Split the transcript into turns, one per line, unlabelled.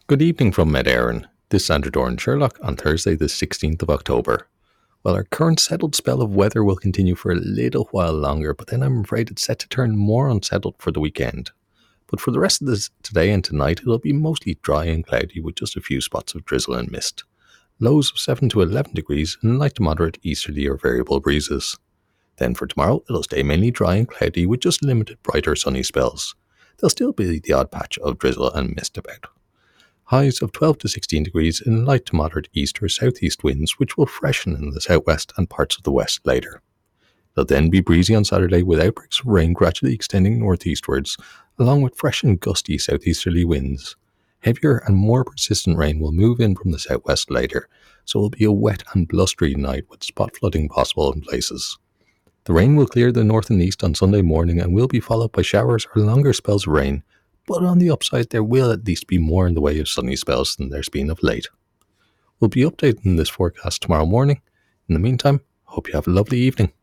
Good evening from Med Éireann. This is Andrew Doran Sherlock on Thursday, the 16th of October. Well, our current settled spell of weather will continue for a little while longer, but then I'm afraid it's set to turn more unsettled for the weekend. But for the rest of this today and tonight, it'll be mostly dry and cloudy with just a few spots of drizzle and mist. Lows of 7 to 11 degrees and light to moderate easterly or variable breezes. Then for tomorrow, it'll stay mainly dry and cloudy with just limited brighter sunny spells. There'll still be the odd patch of drizzle and mist about. Highs of 12 to 16 degrees in light to moderate east or southeast winds, which will freshen in the southwest and parts of the west later. It'll then be breezy on Saturday with outbreaks of rain gradually extending northeastwards, along with fresh and gusty southeasterly winds. Heavier and more persistent rain will move in from the southwest later, so it will be a wet and blustery night with spot flooding possible in places. The rain will clear the north and east on Sunday morning and will be followed by showers or longer spells of rain, but on the upside there will at least be more in the way of sunny spells than there's been of late. We'll be updating this forecast tomorrow morning. In the meantime, hope you have a lovely evening.